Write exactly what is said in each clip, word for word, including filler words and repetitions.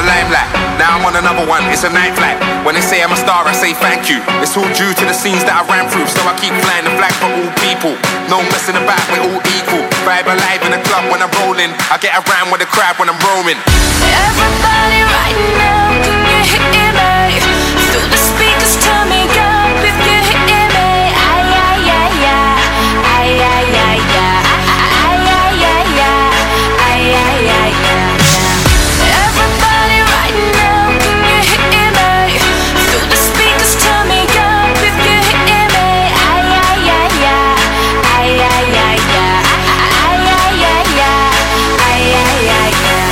the limelight. Now I'm on another one, it's a night flight. When they say I'm a star, I say thank you. It's all due to the scenes that I ran through, so I keep flying the flag for all people. No messing about, we're all equal. Vibe alive in the club when I'm rolling. I get around with the crowd when I'm roaming. Everybody right now, can you hear me? Through the speakers, turn me up if you hear me. Ay, ay, ay, ay. Ay, ay, ay, ay. Ay, ay, ay, ay. Ay, ay, ay, ay. Everybody right now, can you hear me? Through the speakers, turn me up if you hear me. Ay, ay, ay, ay. Ay, ay, ay, ay. Ay, ay, ay, ay. Ay, ay, ay, ay.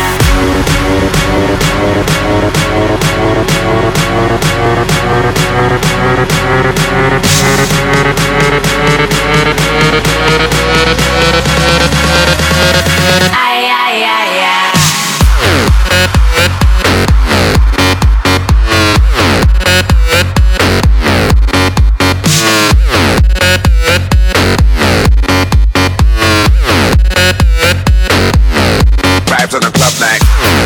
Ay, ay, ay, ay. Vibes on the club night.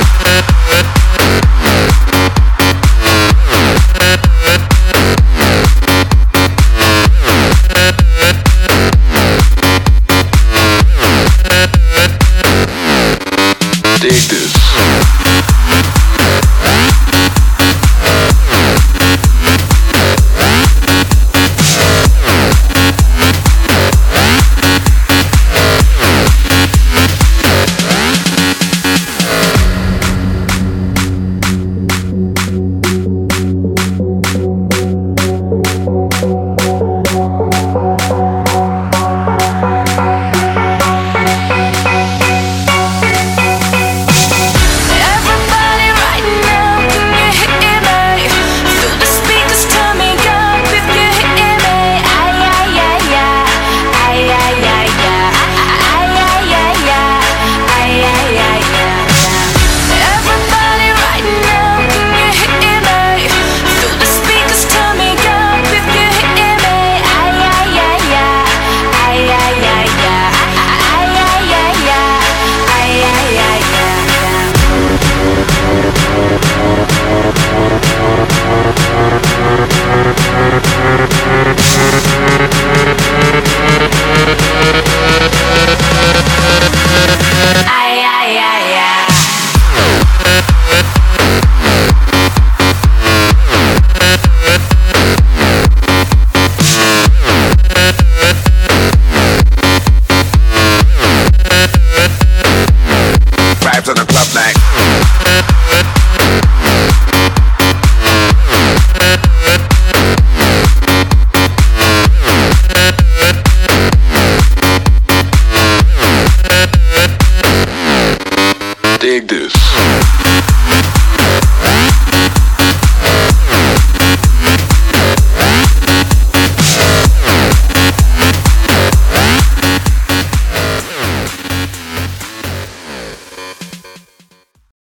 Dig this. Vibes on the club night. Dig this.